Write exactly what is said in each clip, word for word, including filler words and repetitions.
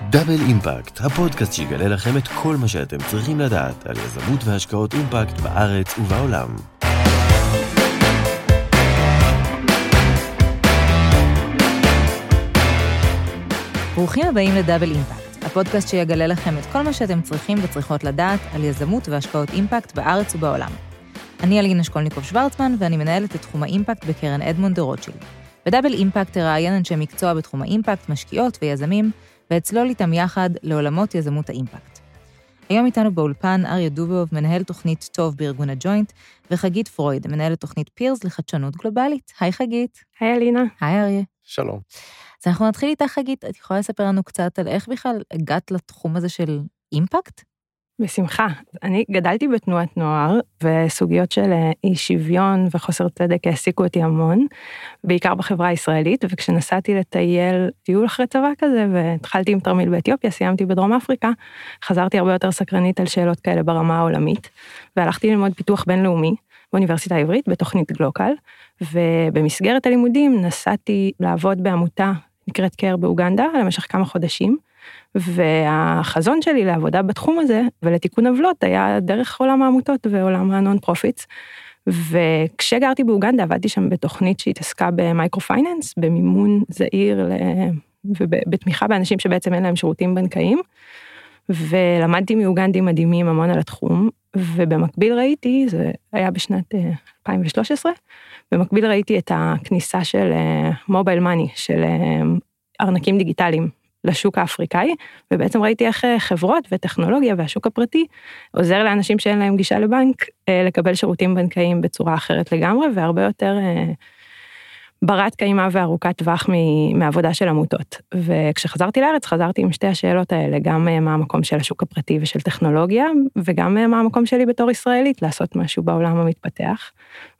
דאבל אימפקט, הפודקאסט שיגלה לכם את כל מה שאתם צריכים לדעת על יזמות והשקעות אימפקט בארץ ובעולם. ברוכים הבאים לדאבל אימפקט, הפודקאסט שיגלה לכם את כל מה שאתם צריכים וצריכות לדעת על יזמות והשקעות אימפקט בארץ ובעולם. אני אלינה שקולניקוב שוורצמן ואני מנהלת את תחום האימפקט בקרן אדמונד דה רוטשילד. בדאבל אימפקט תראיין אנשי מקצוע בתחום האימפקט, משקיעות ויזמים, ואצלול איתם יחד לעולמות יזמות האימפקט. היום איתנו באולפן אריה דובוב, מנהל תוכנית טוב בארגון הג'וינט, וחגית פרויד, מנהלת תוכנית פירס לחדשנות גלובלית. היי חגית. היי אלינה. היי אריה. שלום. אז אנחנו נתחיל איתך חגית, את יכולה לספר לנו קצת על איך בכלל הגעת לתחום הזה של אימפקט? בשמחה. אני גדלתי בתנועת נוער, וסוגיות של אי שוויון וחוסר צדק העסיקו אותי המון, בעיקר בחברה הישראלית, וכשנסעתי לטייל טיול אחרי צבא כזה, והתחלתי עם תרמיל באתיופיה, סיימתי בדרום אפריקה, חזרתי הרבה יותר סקרנית על שאלות כאלה ברמה העולמית, והלכתי ללמוד פיתוח בינלאומי, באוניברסיטה העברית, בתוכנית גלוקל, ובמסגרת הלימודים נסעתי לעבוד בעמותה, נקראת קר באוגנדה, למשך כמה חודשים, והחזון שלי לעבודה בתחום הזה, ולתיקון עוולות, היה דרך עולם העמותות ועולם הנון פרופיטס, וכשגרתי באוגנדה, עבדתי שם בתוכנית שהתעסקה במייקרו פייננס, במימון זעיר, ובתמיכה באנשים שבעצם אין להם שירותים בנקאיים, ולמדתי מאוגנדים מדהימים המון על התחום, ובמקביל ראיתי, זה היה בשנת אלפיים ושלוש עשרה, במקביל ראיתי את הכניסה של מובייל מאני, של ארנקים דיגיטליים, לשוק האפריקאי, ובעצם ראיתי איך חברות וטכנולוגיה והשוק הפרטי עוזר לאנשים שאין להם גישה לבנק לקבל שירותים בנקאיים בצורה אחרת לגמרי, והרבה יותר ברת קיימה וארוכת טווח מעבודה של עמותות. וכשחזרתי לארץ, חזרתי עם שתי השאלות האלה, גם מה המקום של השוק הפרטי ושל טכנולוגיה, וגם מה המקום שלי בתור ישראלית לעשות משהו בעולם המתפתח,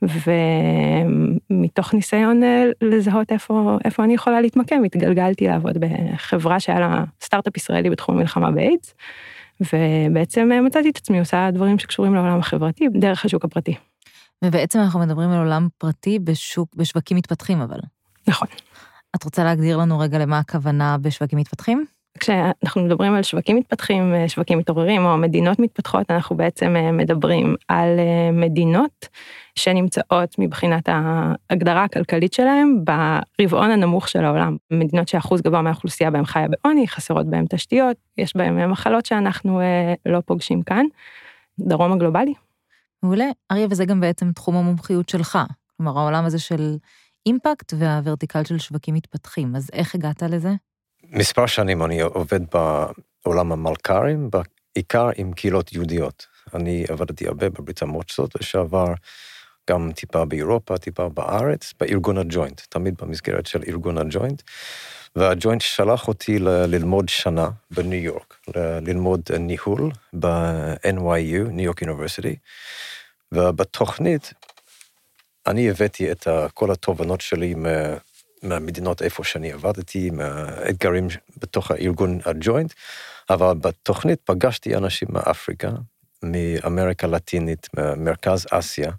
ומתוך ניסיון לזהות איפה, איפה אני יכולה להתמקם, התגלגלתי לעבוד בחברה שהיה לה סטארט-אפ ישראלי בתחום מלחמה באיידס, ובעצם מצאתי את עצמי עושה דברים שקשורים לעולם החברתי, דרך השוק הפרטי. ובעצם אנחנו מדברים על עולם פרטי בשוק, בשווקים מתפתחים, אבל. נכון. את רוצה להגדיר לנו רגע למה הכוונה בשווקים מתפתחים? כשאנחנו מדברים על שווקים מתפתחים, שווקים מתעוררים, או מדינות מתפתחות, אנחנו בעצם מדברים על מדינות שנמצאות מבחינת ההגדרה הכלכלית שלהם ברבעון הנמוך של העולם. מדינות שאחוז גבוה מהאוכלוסייה בהם חיה בעוני, חסרות בהם תשתיות, יש בהם מחלות שאנחנו לא פוגשים כאן. דרום הגלובלי. מעולה. אריה, וזה גם בעצם תחום המומחיות שלך. כלומר, העולם הזה של אימפקט והוורטיקל של שווקים מתפתחים. אז איך הגעת לזה? מספר שנים אני עובד בעולם המלכ"רים, בעיקר עם קהילות יהודיות. אני עבדתי הרבה בברית המועצות לשעבר, גם טיפה באירופה, טיפה בארץ, בארגון הג'וינט, תמיד במסגרת של ארגון הג'וינט. והג'וינט שלח אותי ללמוד שנה בניו יורק, ללמוד ניהול ב-אן וואי יו, ניו יורק יוניברסיטי, ובתוכנית אני הבאתי את כל התובנות שלי מהמדינות איפה שאני עבדתי, מהאתגרים בתוך הארגון הג'וינט, אבל בתוכנית פגשתי אנשים מאפריקה, מאמריקה לטינית, ממרכז אסיה,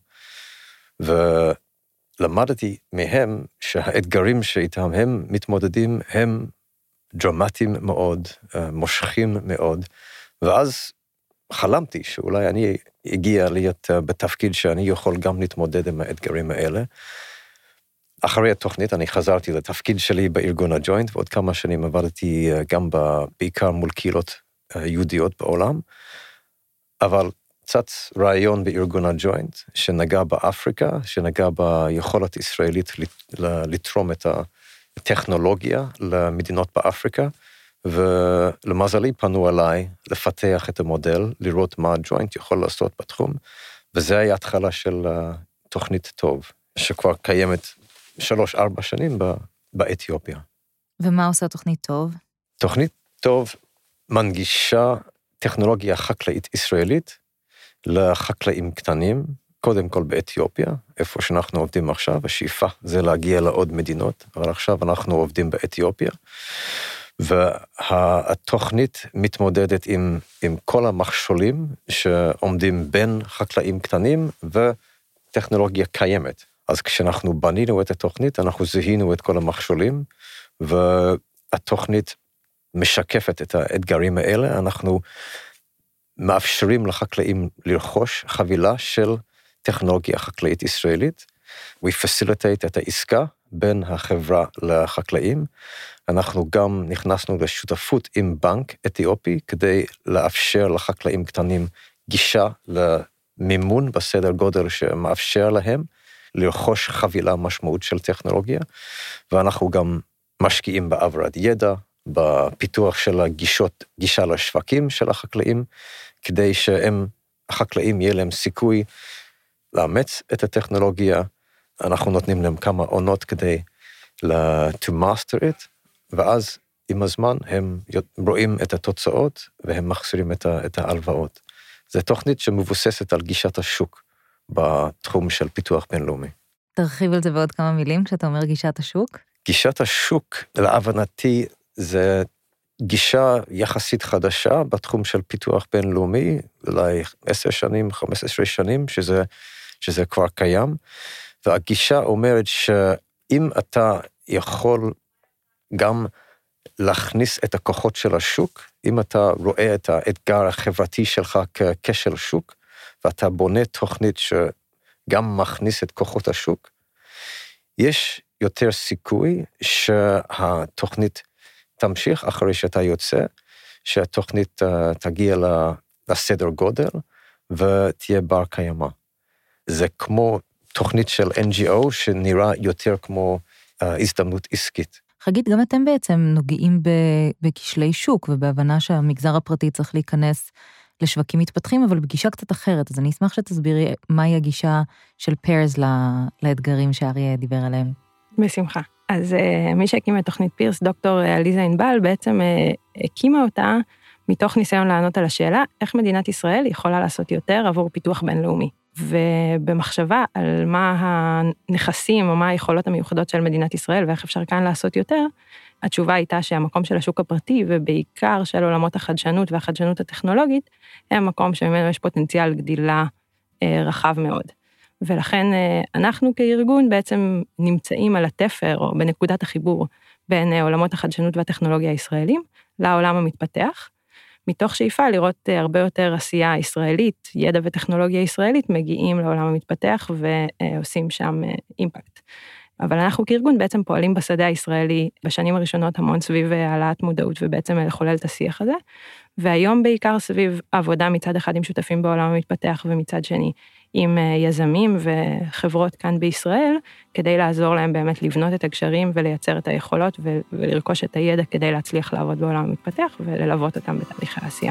ולמדתי מהם שהאתגרים שאיתם הם מתמודדים הם דרמטיים מאוד, מושכים מאוד, ואז חלמתי שאולי אני אגיע להיות בתפקיד שאני יכול גם להתמודד עם האתגרים האלה. אחרי התוכנית אני חזרתי לתפקיד שלי בארגון הג'וינט, ועוד כמה שנים עבדתי גם בעיקר מול קהילות יהודיות בעולם, אבל קצת רעיון בארגון הג'וינט, שנגע באפריקה, שנגע ביכולת ישראלית לתרום את הטכנולוגיה למדינות באפריקה, ולמזלי פנו עליי לפתח את המודל, לראות מה הג'וינט יכול לעשות בתחום, וזה היה התחלה של תוכנית טוב, שכבר קיימת שלוש, ארבע שנים באתיופיה. ומה עושה תוכנית טוב? תוכנית טוב מנגישה טכנולוגיה חקלאית ישראלית לחקלאים קטנים, קודם כל באתיופיה, איפה שאנחנו עובדים עכשיו, השאיפה זה להגיע לעוד מדינות, אבל עכשיו אנחנו עובדים באתיופיה, והתוכנית מתמודדת עם, עם כל המכשולים שעומדים בין חקלאים קטנים וטכנולוגיה קיימת. אז כשאנחנו בנינו את התוכנית, אנחנו זיהינו את כל המכשולים, והתוכנית משקפת את האתגרים האלה, אנחנו מאפשרים לחקלאים לרכוש חבילה של טכנולוגיה חקלאית ישראלית, we facilitate את העסקה בין החברה לחקלאים, אנחנו גם נכנסנו לשותפות עם בנק אתיופי, כדי לאפשר לחקלאים קטנים גישה למימון בסדר גודל שמאפשר להם, לרכוש חבילה משמעות של טכנולוגיה, ואנחנו גם משקיעים בעברת ידע, בפיתוח של הגישות, גישה לשווקים של החקלאים, כדי שהם, החקלאים יהיה להם סיכוי לאמץ את הטכנולוגיה, אנחנו נותנים להם כמה עונות כדי to master it, ואז עם הזמן הם רואים את התוצאות, והם מחזירים את ההלוואות. זו תוכנית שמבוססת על גישת השוק, בתחום של פיתוח בינלאומי. תרחיב על זה בעוד כמה מילים, כשאתה אומר גישת השוק? גישת השוק, להבנתי, זה גישה יחסית חדשה, בתחום של פיתוח בינלאומי, אולי עשר שנים, חמש עשרה שנים, שזה, שזה כבר קיים, והגישה אומרת שאם אתה יכול גם להכניס את הכוחות של השוק, אם אתה רואה את האתגר החברתי שלך ככשל שוק, ואתה בונה תוכנית שגם מכניס את כוחות השוק, יש יותר סיכוי שהתוכנית תמשיך אחרי שאתה יוצא, שהתוכנית תגיע לסדר גודל, ותהיה בר קיימה. זה כמו תוכנית של אן ג'י או, שנראה יותר כמו הזדמנות עסקית. חגית, גם אתם בעצם נוגעים בכשלי שוק, ובהבנה שהמגזר הפרטי צריך להיכנס לשווקים מתפתחים, אבל בגישה קצת אחרת, אז אני אשמח שתסבירי מהי הגישה של פיירס לאתגרים שאריה דיבר עליהם. בשמחה. אז מי שהקים את תוכנית פירס, דוקטור עליזה ענבל, בעצם הקימה אותה מתוך ניסיון לענות על השאלה, איך מדינת ישראל יכולה לעשות יותר עבור פיתוח בינלאומי. ובמחשבה על מה הנכסים או מה היכולות המיוחדות של מדינת ישראל, ואיך אפשר כאן לעשות יותר, התשובה הייתה שהמקום של השוק הפרטי, ובעיקר של עולמות החדשנות והחדשנות הטכנולוגית, הם מקום שממנו יש פוטנציאל גדילה רחב מאוד. ולכן אנחנו כארגון בעצם נמצאים על התפר, או בנקודת החיבור, בין עולמות החדשנות והטכנולוגיה הישראלים, לעולם המתפתח, מתוך שאיפה לראות הרבה יותר עשייה ישראלית, ידע וטכנולוגיה ישראלית, מגיעים לעולם המתפתח ועושים שם אימפקט. אבל אנחנו כארגון בעצם פועלים בשדה הישראלי בשנים הראשונות המון סביב העלאת מודעות ובעצם לחולל את השיח הזה, והיום בעיקר סביב עבודה מצד אחד עם שותפים בעולם המתפתח ומצד שני עם יזמים וחברות כאן בישראל, כדי לעזור להם באמת לבנות את הקשרים ולייצר את היכולות ולרכוש את הידע כדי להצליח לעבוד בעולם המתפתח וללוות אותם בתהליכי העשייה.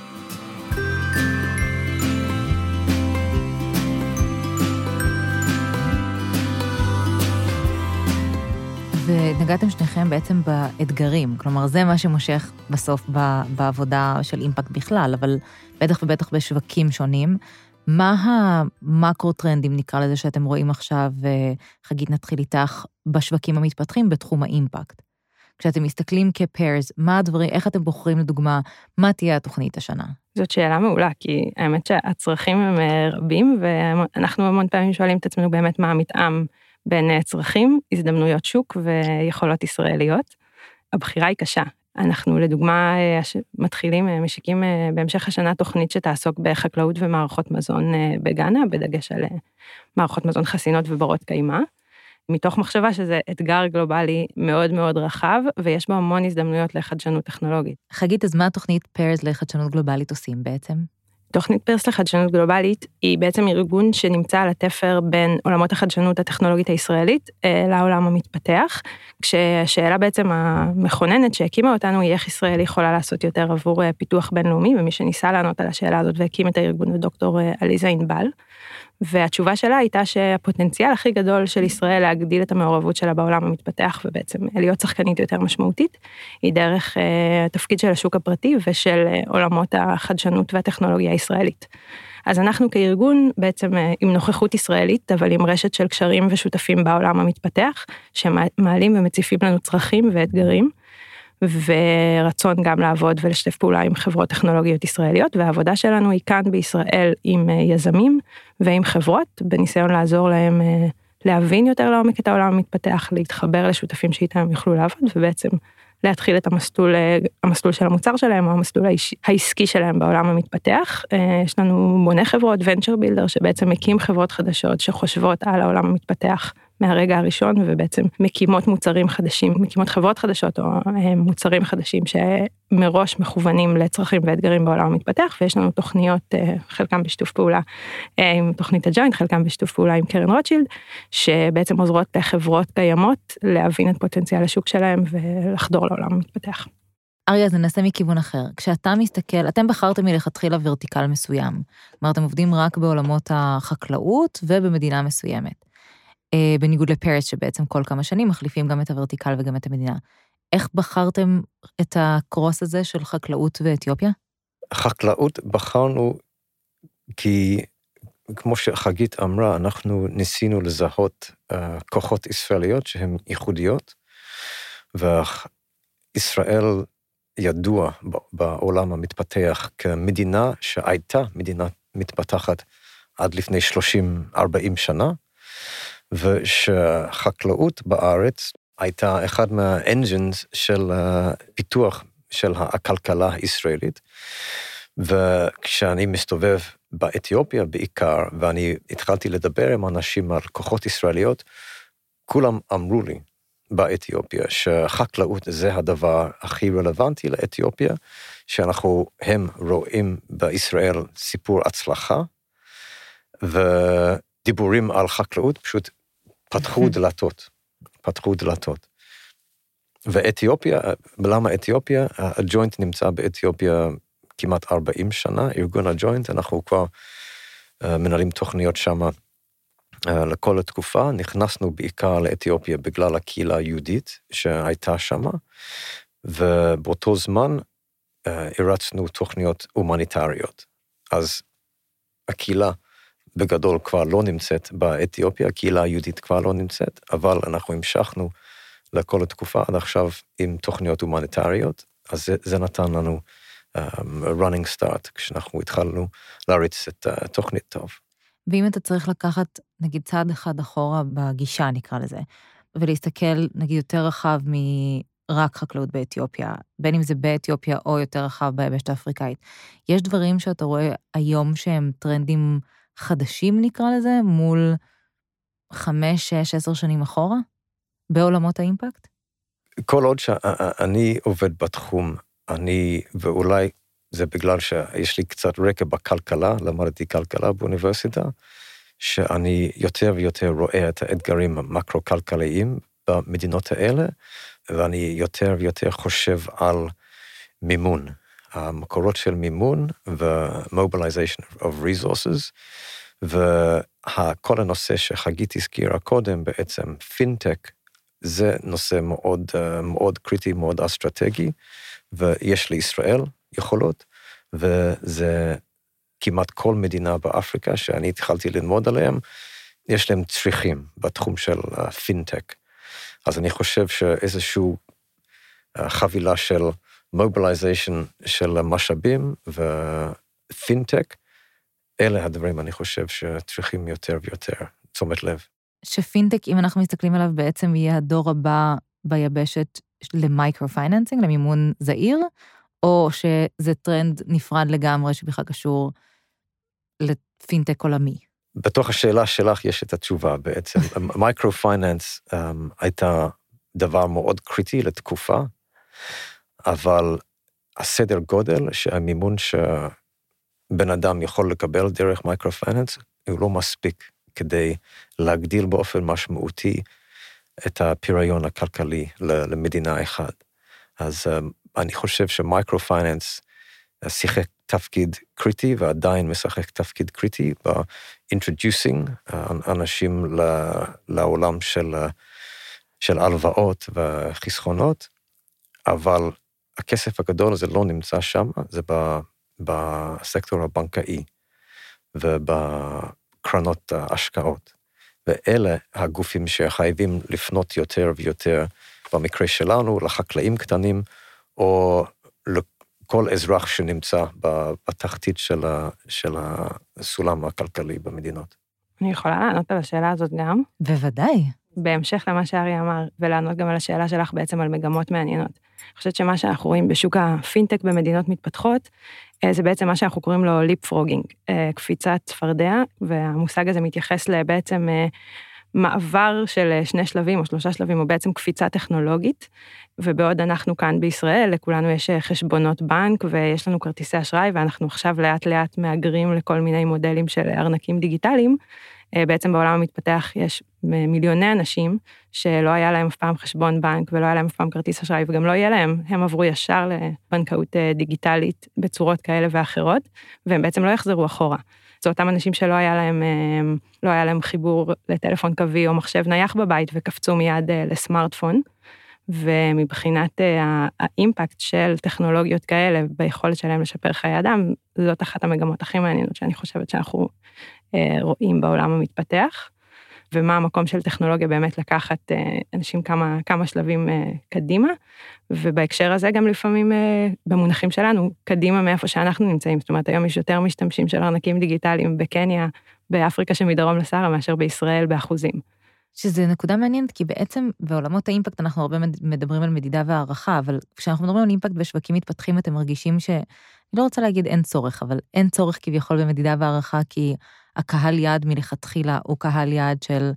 ונגעתם שניכם בעצם באתגרים, כלומר זה מה שמושך בסוף בעבודה של אימפקט בכלל, אבל בטח ובטח בשווקים שונים. מה המקרו-טרנדים נקרא לזה שאתם רואים עכשיו, חגית נתחיל איתך, בשווקים המתפתחים בתחום האימפקט? כשאתם מסתכלים כפיירס, מה הדברים, איך אתם בוחרים לדוגמה, מה תהיה התוכנית השנה? זאת שאלה מעולה, כי האמת שהצרכים הם רבים, ואנחנו המון פעמים שואלים את עצמנו באמת מה המתאם בין צרכים, הזדמנויות שוק ויכולות ישראליות. הבחירה היא קשה. אנחנו לדוגמה מתחילים, משיקים בהמשך השנה תוכנית שתעסוק בחקלאות ומערכות מזון בגאנה, בדגש על מערכות מזון חסינות וברות קיימה, מתוך מחשבה שזה אתגר גלובלי מאוד מאוד רחב, ויש בו המון הזדמנויות לחדשנות טכנולוגית. חגית, אז מה התוכנית פיירס לחדשנות גלובלית עושים בעצם? תוכנית פיירס לחדשנות גלובלית היא בעצם ארגון שנמצא על התפר בין עולמות החדשנות הטכנולוגית הישראלית לעולם המתפתח, כשהשאלה בעצם המכוננת שהקימה אותנו היא איך ישראל יכולה לעשות יותר עבור פיתוח בינלאומי, ומי שניסה לענות על השאלה הזאת והקים את הארגון הוא דוקטור עליזה ענבל, והתשובה שלה הייתה שהפוטנציאל הכי גדול של ישראל להגדיל את המעורבות שלה בעולם המתפתח, ובעצם להיות שחקנית יותר משמעותית, היא דרך התפקיד של השוק הפרטי ושל עולמות החדשנות והטכנולוגיה הישראלית. אז אנחנו כארגון בעצם עם נוכחות ישראלית, אבל עם רשת של קשרים ושותפים בעולם המתפתח, שמעלים ומציפים לנו צרכים ואתגרים, ורצון גם לעבוד ולשתף פעולה עם חברות טכנולוגיות ישראליות, והעבודה שלנו היא כאן בישראל עם יזמים ועם חברות, בניסיון לעזור להם להבין יותר לעומק את העולם המתפתח, להתחבר לשותפים שאיתם יוכלו לעבוד, ובעצם להתחיל את המסלול, המסלול של המוצר שלהם, או המסלול העסקי שלהם בעולם המתפתח. יש לנו בוני חברות, venture builder, שבעצם מקים חברות חדשות שחושבות על העולם המתפתח מהרגע הראשון, ובעצם מקימות מוצרים חדשים, מקימות חברות חדשות, או מוצרים חדשים שמראש מכוונים לצרכים ואתגרים בעולם המתפתח, ויש לנו תוכניות, חלקם בשיתוף פעולה עם תוכנית הג'וינט, חלקם בשיתוף פעולה עם קרן רוטשילד, שבעצם עוזרות לחברות קיימות להבין את פוטנציאל השוק שלהם ולחדור לעולם המתפתח. אריה, אז ננסה מכיוון אחר. כשאתה מסתכל, אתם בחרתם מלכתחילה ורטיקל מסוים. כלומר, אתם עובדים רק בעולמות החקלאות ובמדינה מסוימת. בניגוד לפרס, שבעצם כל כמה שנים מחליפים גם את הוורטיקל וגם את המדינה. איך בחרתם את הקרוס הזה של חקלאות ואתיופיה? חקלאות בחרנו כי, כמו שחגית אמרה, אנחנו ניסינו לזהות uh, כוחות ישראליות שהן ייחודיות, וישראל ידוע בעולם המתפתח כמדינה שהייתה מדינה מתפתחת עד לפני שלושים ארבעים שנה, ושחקלאות בארץ הייתה אחד מהאנג'ינס של פיתוח של הכלכלה הישראלית, וכשאני מסתובב באתיופיה בעיקר, ואני התחלתי לדבר עם אנשים על כוחות ישראליות, כולם אמרו לי באתיופיה שחקלאות זה הדבר הכי רלוונטי לאתיופיה, שאנחנו, הם רואים בישראל סיפור הצלחה, ודיבורים על חקלאות פשוט פתחו דלתות, פתחו דלתות. ואתיופיה, למה אתיופיה? הג'וינט נמצא באתיופיה כמעט ארבעים שנה, ארגון הג'וינט, אנחנו כבר מנהלים תוכניות שם לכל התקופה, נכנסנו בעיקר לאתיופיה בגלל הקהילה היהודית שהייתה שם, ובאותו זמן הרצנו תוכניות הומניטריות. אז הקהילה בגדול כבר לא נמצאת באתיופיה, הקהילה היהודית כבר לא נמצאת, אבל אנחנו המשכנו לכל התקופה עד עכשיו עם תוכניות הומניטריות, אז זה, זה נתן לנו um, running start, כשאנחנו התחלנו להריץ את uh, תוכנית טוב. ואם אתה צריך לקחת, נגיד, צעד אחד אחורה בגישה, נקרא לזה, ולהסתכל, נגיד, יותר רחב מרק חקלאות באתיופיה, בין אם זה באתיופיה או יותר רחב ביבשת האפריקאית, יש דברים שאתה רואה היום שהם טרנדים חדשים, נקרא לזה, מול חמש, שש, עשר שנים אחורה, בעולמות האימפקט? כל עוד שאני עובד בתחום, אני, ואולי זה בגלל שיש לי קצת רקע בכלכלה, למדתי כלכלה באוניברסיטה, שאני יותר ויותר רואה את האתגרים המקרו-כלכליים במדינות האלה, ואני יותר ויותר חושב על מימון, המקורות של מימון ו-mobilization of resources, וכל הנושא שחגית הזכירה קודם, בעצם פינטק, זה נושא מאוד, מאוד קריטי, מאוד אסטרטגי, ויש לישראל יכולות, וזה כמעט כל מדינה באפריקה שאני התחלתי ללמוד עליהם, יש להם צריכים בתחום של פינטק. אז אני חושב שאיזשהו חבילה של mobilization של משאבים ופינטק, אלה הדברים אני חושב שצריכים יותר ויותר תשומת לב. שפינטק, אם אנחנו מסתכלים עליו, בעצם יהיה הדור הבא ביבשת למייקרו-פייננסינג, למימון זעיר, או שזה טרנד נפרד לגמרי שבכלל קשור לפינטק עולמי? בתוך השאלה שלך יש את התשובה בעצם. מייקרו-פייננס um, הייתה דבר מאוד קריטי לתקופה, אבל הסדר גודל שהמימון שבן אדם יכול לקבל דרך מייקרו-פייננס, הוא לא מספיק כדי להגדיל באופן משמעותי את הפיריון הכלכלי למדינה אחת. אז אני חושב שמייקרו-פייננס שיחק תפקיד קריטי, ועדיין משחק תפקיד קריטי, ב-introducing אנשים לעולם של, של הלוואות וחסכונות, אבל הכסף הגדול הזה לא נמצא שם, זה בסקטור הבנקאי, ובקרנות ההשקעות. ואלה הגופים שחייבים לפנות יותר ויותר, במקרה שלנו, לחקלאים קטנים, או לכל אזרח שנמצא בתחתית של, ה, של הסולם הכלכלי במדינות. אני יכולה לענות על השאלה הזאת גם? בוודאי. בהמשך למה שארי אמר, ולענות גם על השאלה שלך בעצם על מגמות מעניינות. אני חושבת שמה שאנחנו רואים בשוק הפינטק במדינות מתפתחות, זה בעצם מה שאנחנו קוראים לו ליפפרוגינג, קפיצת צפרדע, והמושג הזה מתייחס לבעצם מעבר של שני שלבים או שלושה שלבים, או בעצם קפיצה טכנולוגית, ובעוד אנחנו כאן בישראל, לכולנו יש חשבונות בנק, ויש לנו כרטיסי אשראי, ואנחנו עכשיו לאט לאט מאגרים לכל מיני מודלים של ארנקים דיגיטליים, בעצם בעולם המתפתח יש מיליוני אנשים שלא היה להם אף פעם חשבון בנק ולא היה להם אף פעם כרטיס אשראי וגם לא יהיה להם, הם עברו ישר לבנקאות דיגיטלית בצורות כאלה ואחרות, והם בעצם לא יחזרו אחורה. זה אותם אנשים שלא היה להם, לא היה להם חיבור לטלפון קווי או מחשב נייח בבית וקפצו מיד לסמארטפון, ומבחינת האימפקט של טכנולוגיות כאלה ביכולת שלהם לשפר חיי אדם, זאת אחת המגמות הכי מעניינות שאני חושבת שאנחנו רואים בעולם המתפתח, ומה המקום של טכנולוגיה באמת לקחת אנשים כמה, כמה שלבים קדימה, ובהקשר הזה גם לפעמים במונחים שלנו, קדימה מאיפה שאנחנו נמצאים, זאת אומרת היום יש יותר משתמשים של ארנקים דיגיטליים בקניה, באפריקה שמדרום לסהרה, מאשר בישראל באחוזים. שזה נקודה מעניינת, כי בעצם בעולמות האימפקט אנחנו הרבה מדברים על מדידה והערכה, אבל כשאנחנו מדברים על אימפקט בשווקים מתפתחים, אתם מרגישים ש... אני לא רוצה להגיד אין צורך, אבל אין צורך כביכול במדידה והערכה, כי הקהל יעד מלכתחילה הוא קהל יעד של,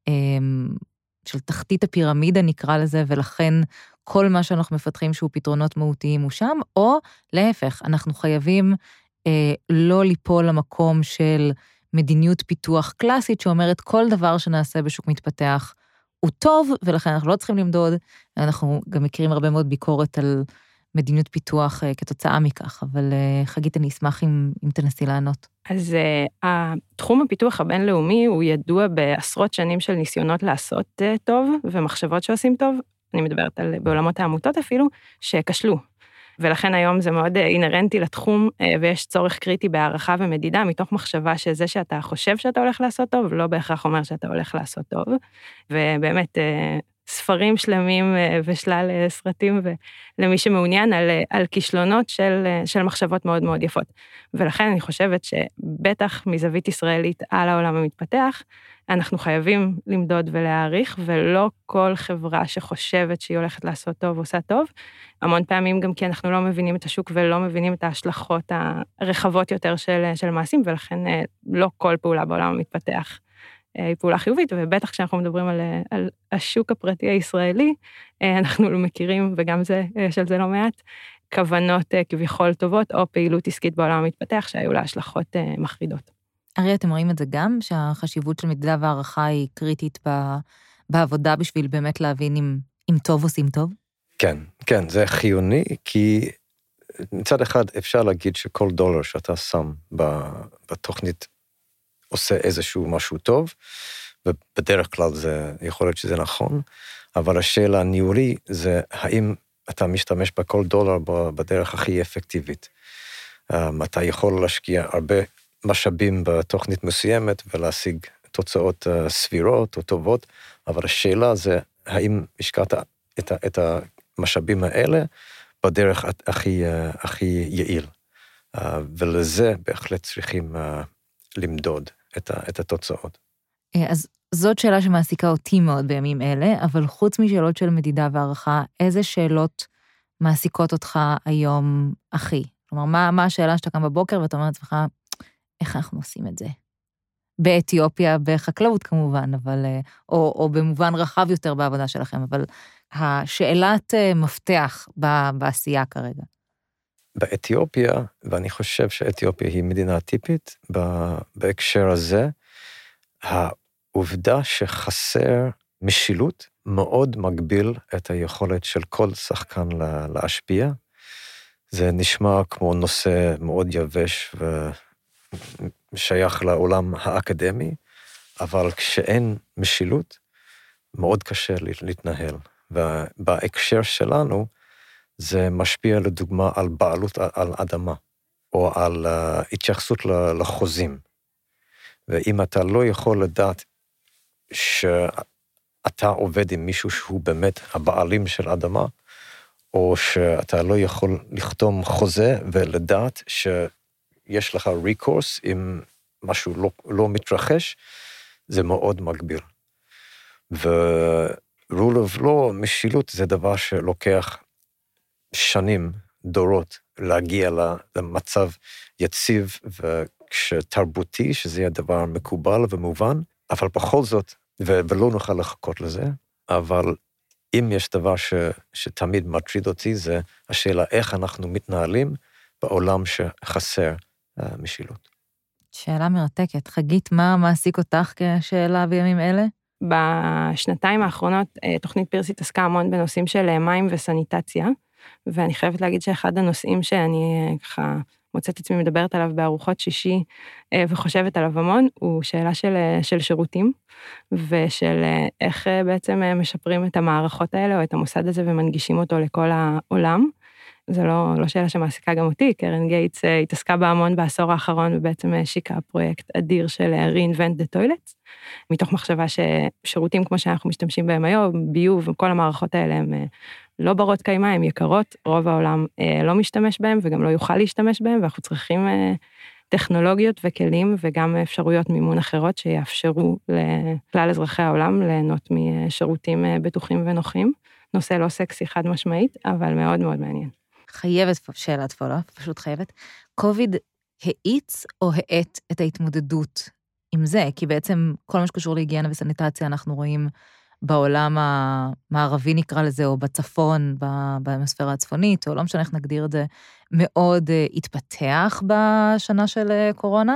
של תחתית הפירמידה נקרא לזה, ולכן כל מה שאנחנו מפתחים שהוא פתרונות מהותיים הוא שם, או להפך, אנחנו חייבים אה, לא ליפול למקום של מדיניות פיתוח קלאסית, שאומרת כל דבר שנעשה בשוק מתפתח הוא טוב, ולכן אנחנו לא צריכים למדוד, אנחנו גם מכירים הרבה מאוד ביקורת על מדיניות פיתוח כתוצאה מכך, אבל חגית, אני אשמח אם, אם תנסי לענות. אז התחום הפיתוח הבינלאומי הוא ידוע בעשרות שנים של ניסיונות לעשות טוב, ומחשבות שעושים טוב, אני מדברת על בעולמות העמותות אפילו, שכשלו. ולכן היום זה מאוד אינרנטי לתחום, ויש צורך קריטי בהערכה ומדידה, מתוך מחשבה שזה שאתה חושב שאתה הולך לעשות טוב, לא בהכרח אומר שאתה הולך לעשות טוב, ובאמת ספרים שלמים ושלל סרטים, ולמי שמעוניין על, על כישלונות של, של מחשבות מאוד מאוד יפות. ולכן אני חושבת שבטח מזווית ישראלית על העולם המתפתח, אנחנו חייבים למדוד ולהעריך, ולא כל חברה שחושבת שהיא הולכת לעשות טוב, עושה טוב. המון פעמים גם כי אנחנו לא מבינים את השוק, ולא מבינים את ההשלכות הרחבות יותר של, של מעשים, ולכן לא כל פעולה בעולם המתפתח היא פעולה חיובית, ובטח כשאנחנו מדברים על, על השוק הפרטי הישראלי, אנחנו לא מכירים, וגם זה, יש על זה לא מעט, כוונות כביכול טובות, או פעילות עסקית בעולם המתפתח, שהיו לה השלכות מחרידות. הרי אתם רואים את זה גם, שהחשיבות של מדידה והערכה היא קריטית בעבודה, בשביל באמת להבין אם, אם טוב עושים טוב? כן, כן, זה חיוני, כי מצד אחד אפשר להגיד שכל דולר שאתה שם בתוכנית, עושה איזשהו משהו טוב, ובדרך כלל זה יכול להיות שזה נכון, אבל השאלה הניהולי זה האם אתה משתמש בכל דולר בדרך הכי אפקטיבית. אתה יכול להשקיע הרבה משאבים בתוכנית מסוימת ולהשיג תוצאות סבירות או טובות, אבל השאלה זה האם השקעת את, את המשאבים האלה בדרך הכי, הכי יעיל. ולזה בהחלט צריכים למדוד את, את התוצאות. אז זאת שאלה שמעסיקה אותי מאוד בימים אלה, אבל חוץ משאלות של מדידה והערכה, איזה שאלות מעסיקות אותך היום הכי? כלומר, מה, מה השאלה שאתה קם בבוקר ואתה אומר לעצמך, איך אנחנו עושים את זה? באתיופיה, בחקלאות כמובן, אבל, או, או במובן רחב יותר בעבודה שלכם, אבל השאלת מפתח בעשייה כרגע. באתיופיה, ואני חושב שאתיופיה היא מדינה טיפית, בהקשר הזה, העובדה שחסר משילות מאוד מגביל את היכולת של כל שחקן להשפיע. זה נשמע כמו נושא מאוד יבש ושייך לעולם האקדמי, אבל כשאין משילות, מאוד קשה להתנהל. ובהקשר שלנו, זה משפיע לדוגמה על בעלות על אדמה, או על התייחסות לחוזים. ואם אתה לא יכול לדעת שאתה עובד עם מישהו שהוא באמת הבעלים של אדמה, או שאתה לא יכול לכתום חוזה ולדעת שיש לך ריקורס אם משהו לא, לא מתרחש, זה מאוד מגביל. ו-rule of law, משילות, זה דבר שלוקח שנים, דורות, להגיע למצב יציב וכשתרבותי, שזה יהיה דבר מקובל ומובן, אבל בכל זאת, ולא נוכל לחכות לזה, אבל אם יש דבר ש, שתמיד מטריד אותי, זה השאלה איך אנחנו מתנהלים בעולם שחסר uh, משילות. שאלה מרתקת. חגית, מה מעסיק אותך כשאלה בימים אלה? בשנתיים האחרונות, תוכנית פירס התעסקה המון בנושאים של מים וסניטציה, ואני חייבת להגיד שאחד הנושאים שאני ככה מוצאת עצמי מדברת עליו בארוחות שישי, וחושבת עליו המון, הוא שאלה של, של שירותים, ושל איך בעצם משפרים את המערכות האלה, או את המוסד הזה, ומנגישים אותו לכל העולם. זה לא, לא שאלה שמעסיקה גם אותי, קרן גייטס התעסקה בה המון בעשור האחרון, ובעצם השיקה פרויקט אדיר של Reinvent the Toilets, מתוך מחשבה ששירותים כמו שאנחנו משתמשים בהם היום, ביוב, כל המערכות האלה הם לא ברות קיימא, הן יקרות, רוב העולם לא משתמש בהם, וגם לא יוכל להשתמש בהם, ואנחנו צריכים טכנולוגיות וכלים, וגם אפשרויות מימון אחרות, שיאפשרו לכלל אזרחי העולם, ליהנות משירותים בטוחים ונוחים. נושא לא סקסי חד משמעית, אבל מאוד מאוד מעניין. חייבת שאלת פולו, פשוט חייבת. קוביד האיץ או האט את ההתמודדות עם זה? כי בעצם כל מה שקשור להיגיינה וסניטציה אנחנו רואים בעולם המערבי נקרא לזה, או בצפון, במספירה הצפונית, או לא משנה איך נגדיר את זה, מאוד התפתח בשנה של קורונה.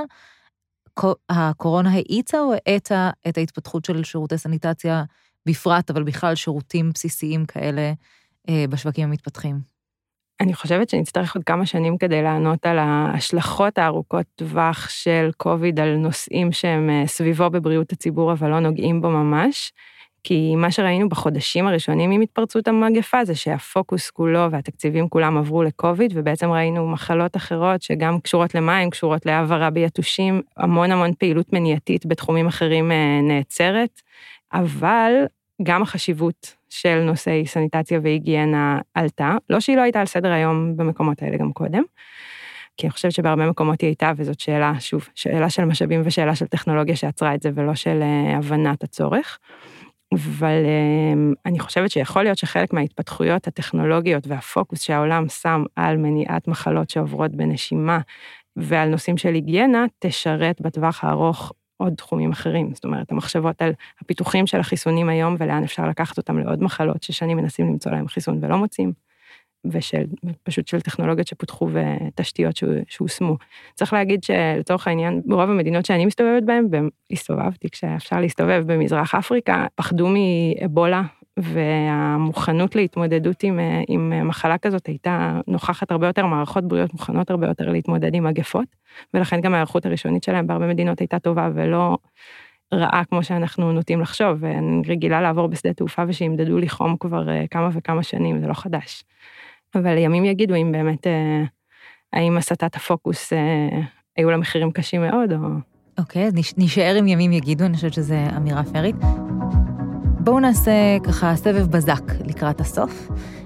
הקורונה האיצה או האטה את ההתפתחות של שירותי סניטציה בפרט, אבל בכלל שירותים בסיסיים כאלה בשווקים המתפתחים? אני חושבת שנצטרך עוד כמה שנים כדי לענות על ההשלכות הארוכות טווח של קוביד על נושאים שהם סביבו בבריאות הציבור, אבל לא נוגעים בו ממש, כי מה שראינו בחודשים הראשונים עם התפרצות המגפה, זה שהפוקוס כולו והתקציבים כולם עברו לקוביד, ובעצם ראינו מחלות אחרות שגם קשורות למים, קשורות להעברה ביתושים, המון המון פעילות מניעתית בתחומים אחרים נעצרת, אבל גם החשיבות של נושאי סניטציה והיגיינה עלתה, לא שהיא לא הייתה על סדר היום במקומות האלה גם קודם, כי אני חושבת שבהרבה מקומות היא הייתה, וזאת שאלה, שוב, שאלה של משאבים ושאלה של טכנולוגיה שעצרה את זה, ולא של הבנת הצורך. אבל אני חושבת שיכול להיות שחלק מההתפתחויות הטכנולוגיות והפוקוס שהעולם שם על מניעת מחלות שעוברות בנשימה, ועל נושאים של היגיינה, תשרת בטווח הארוך עוד תחומים אחרים. זאת אומרת, המחשבות על הפיתוחים של החיסונים היום, ולאן אפשר לקחת אותם לעוד מחלות, ששנים מנסים למצוא להם חיסון ולא מוצאים, ושל, פשוט של טכנולוגיות שפותחו ותשתיות שהושמו. צריך להגיד שלצורך העניין, ברוב המדינות שאני מסתובבת בהן, הסתובבתי כשאפשר להסתובב במזרח אפריקה, פחדו מאבולה, והמוכנות להתמודדות עם, עם מחלה כזאת הייתה נוכחת הרבה יותר, מערכות בריאות מוכנות הרבה יותר להתמודד עם מגפות, ולכן גם הערכות הראשונית שלהם בהרבה מדינות הייתה טובה ולא רעה כמו שאנחנו נוטים לחשוב, ואני רגילה לעבור בשדה תעופה ושימדדו לי חום כבר כמה וכמה שנים, זה לא חדש. אבל ימים יגידו אם באמת, האם הסטת הפוקוס היו לה מחירים קשים מאוד, או... אוקיי, אז נשאר עם ימים יגידו, אני חושבת שזו אמירה פרית. בואו נעשה ככה סבב בזק לקראת הסוף,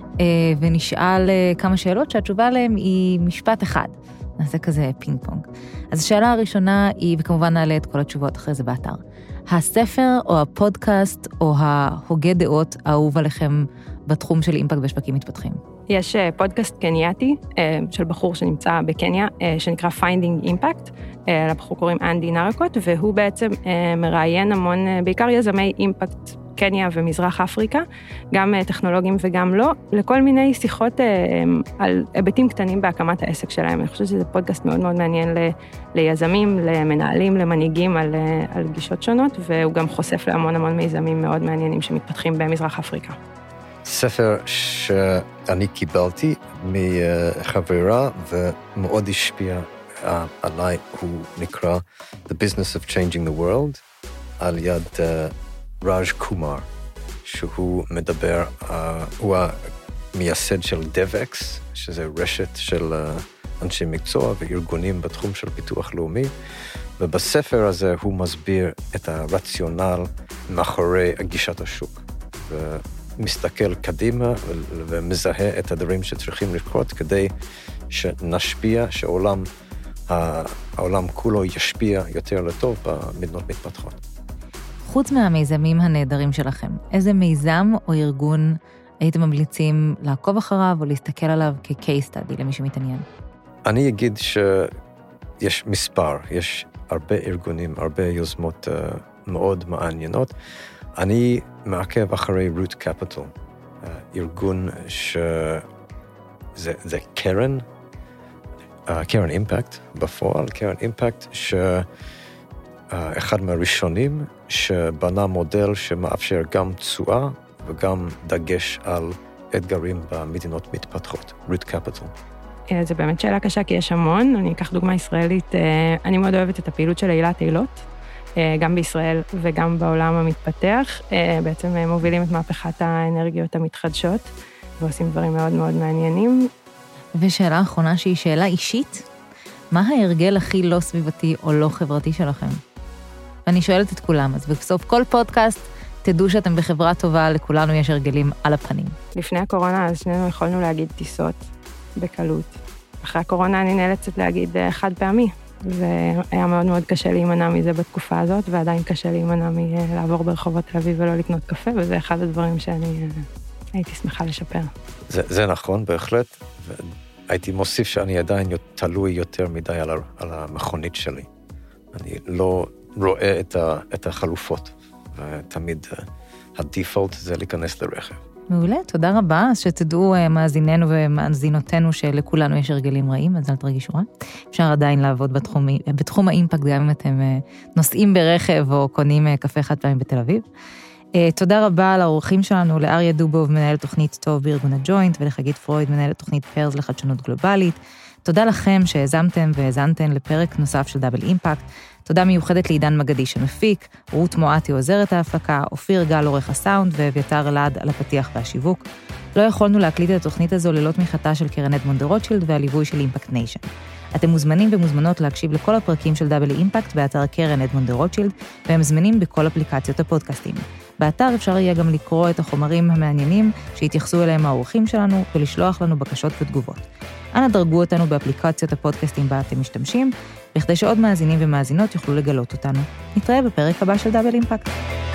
ונשאל כמה שאלות שהתשובה עליהן היא משפט אחד. נעשה כזה פינג פונג. אז השאלה הראשונה היא, וכמובן נעלה את כל התשובות אחרי זה באתר. הספר או הפודקאסט או ההוגה דעות האהוב עליכם בתחום של אימפקט בשווקים מתפתחים? יש פודקאסט קנייתי של בחור שנמצא בקניה, שנקרא Finding Impact, לבחור קוראים אנדי נרקוט, והוא בעצם מראיין המון, בעיקר יזמי אימפקט קניה ומזרח אפריקה, גם טכנולוגיים וגם לא, לכל מיני שיחות על היבטים קטנים בהקמת העסק שלהם. אני חושבת שזה פודקאסט מאוד מאוד מעניין ליזמים, למנהלים, למנהיגים על, על גישות שונות, והוא גם חושף להמון המון מיזמים מאוד מעניינים שמתפתחים במזרח אפריקה. ספר שאני קיבלתי מחברה ומאוד השפיע עליי, הוא נקרא The Business of Changing the World, על יד ראז' קומר, שהוא מדבר, הוא המייסד של דבקס, שזה רשת של אנשי מקצוע וארגונים בתחום של פיתוח לאומי, ובספר הזה הוא מסביר את הרציונל מאחורי גישת השוק, ומסתכל קדימה ומזהה את הדברים שצריכים לקרות כדי שנשפיע, שהעולם העולם כולו ישפיע יותר לטוב במדינות מתפתחות. חוץ מהמיזמים הנהדרים שלכם, איזה מיזם או ארגון הייתם ממליצים לעקוב אחריו או להסתכל עליו כ-case study למי שמתעניין? אני אגיד שיש מספר, יש הרבה ארגונים, הרבה יוזמות uh, מאוד מעניינות. אני מעקב אחרי Root Capital, uh, ארגון שזה זה קרן, uh, קרן אימפקט, בפועל קרן אימפקט, שאחד uh, מהראשונים שבנה מודל שמאפשר גם תשואה וגם דגש על אתגרים במדינות מתפתחות, Root Capital. זה באמת שאלה קשה, כי יש המון. אני אקח דוגמה ישראלית. אני מאוד אוהבת את הפעילות של עילת אילות, גם בישראל וגם בעולם המתפתח. בעצם מובילים את מהפכת האנרגיות המתחדשות, ועושים דברים מאוד מאוד מעניינים. ושאלה אחרונה שהיא שאלה אישית, מה ההרגל הכי לא סביבתי או לא חברתי שלכם? ואני שואלת את כולם, אז בסוף כל פודקאסט, תדעו שאתם בחברה טובה, לכולנו יש הרגלים על הפנים. לפני הקורונה, אז שנינו יכולנו להגיד טיסות בקלות. אחרי הקורונה אני נאלצת להגיד חד פעמי, והיה מאוד מאוד קשה להימנע מזה בתקופה הזאת, ועדיין קשה להימנע מלעבור ברחובות תל אביב ולא לקנות קפה, וזה אחד הדברים שאני הייתי שמחה לשפר. זה, זה נכון, בהחלט. הייתי מוסיף שאני עדיין תלוי יותר מדי על, על המכונית שלי. אני לא רואה את, ה, את החלופות, ותמיד הדיפולט זה להיכנס לרכב. מעולה, תודה רבה, אז שתדעו מאזיננו ומאזינותינו שלכולנו יש הרגלים רעים, אז אל תרגישו רע. אפשר עדיין לעבוד בתחום, בתחום האימפקט, גם אם אתם נוסעים ברכב או קונים קפה חד פעמים בתל אביב. תודה רבה לאורחים שלנו, לאריה דובוב, מנהל תוכנית טוב בארגון הג'וינט, ולחגית פרויד, מנהל תוכנית פרס לחדשנות גלובלית. תודה לכם שהזמתם והזנתן לפרק נוסף של דאבל אימפקט. תודה מיוחדת לעידן מגדי שמפיק, רות מואטי עוזרת ההפקה, אופיר גל עורך הסאונד ואביתר אלעד על הפתיח והשיווק. לא יכולנו להקליט את התוכנית הזו ללא תמיכתה של קרן אדמונד דה רוטשילד והליווי של אימפקט ניישן. אתם מוזמנים ומוזמנות להקשיב לכל הפרקים של דאבל אימפקט באתר קרן אדמונד דה רוטשילד, והם זמינים בכל אפליקציות הפודקאסטים. באתר אפשר יהיה גם לקרוא את החומרים המעניינים שהתייחסו אליהם האורחים שלנו ולשלוח לנו בקשות ותגובות. אנא דרגו אותנו באפליקציות הפודקאסטים בה אתם משתמשים, בכדי שעוד מאזינים ומאזינות יוכלו לגלות אותנו. נתראה בפרק הבא של דאבל אימפקט.